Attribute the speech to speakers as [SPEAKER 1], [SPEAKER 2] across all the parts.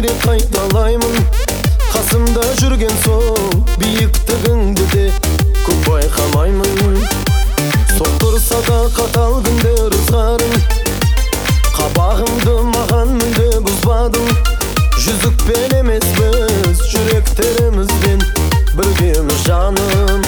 [SPEAKER 1] де қайталаймын. Қасымда жүрген сол биіктігіңді де көп байқамаймын. Соқтырса да қатал күндер ызғарың, қабағымды маған мүлде бұзбадың. Жүзікпен емес біз жүректерімізбен біргеміз жаным.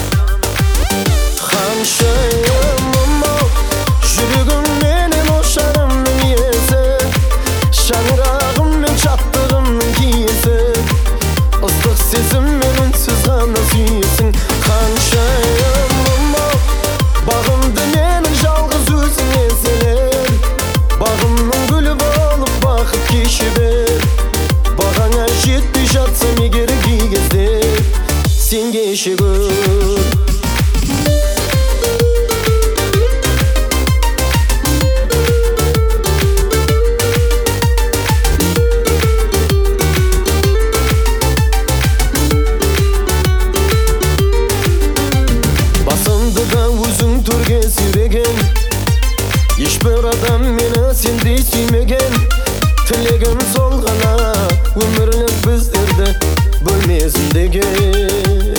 [SPEAKER 1] Ханшайымым-ау, жүрегімменен ошағымның иесі, шаңырағым мен шаттығымның киесі, ыстық сезіммен үнсіз ғана сүйесің. Ханшайымым-ау, бағымды менің жалғыз өзің еселер, бағымның гүлі болып бақыт кеше бер. Бағаңа жетпей жатсам егер кей кезде сен кеше көр. Басымды да өзің төрге сүйреген, ешбір адам мені сендей сүймеген. Тілегім сол ғана өмірлік біздерді бөлмесін деген.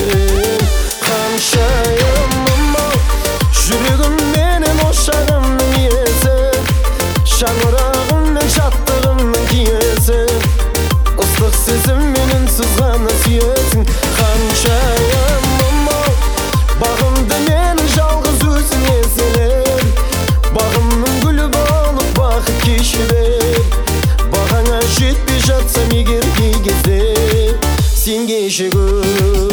[SPEAKER 1] Ханшайымым-ау, жүрегімменен ошағымның иесі, шаңырағым мен шаттығымның киесі, ыстық сезіммен үнсіз ғана сүйесің. Ханшайымым-ау, бағымды менің жалғыз өзің еселер, бағымның гүлі болып бақыт кеше бер. Бағаңа жетпей жатсам егер кей кезде сен кеше көр.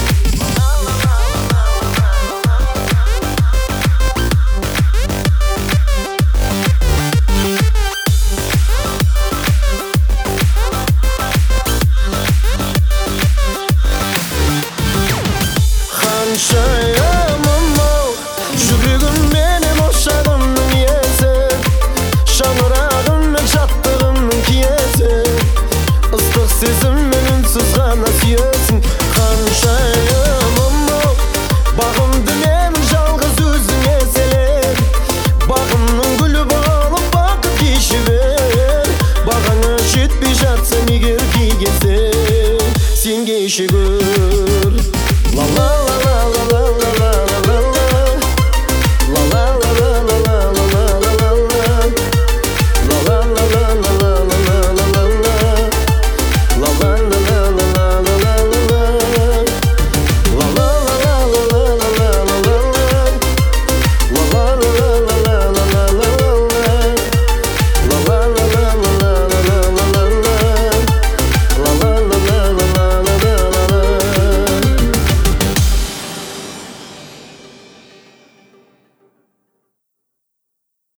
[SPEAKER 1] Ханшайымым-ау, жүрегімменен ошағымның иесі, шаңырағым мен шаттығымның киесі, ыстық сезіммен үнсіз ғана сүйесің. Ханшайымым-ау, бағымды менің жалғыз өзің еселер, бағымның гүлі болып бақыт кеше бер. Бағаңа жетпей жатсам егер кей кезде сен кеше көр. La la la la la la.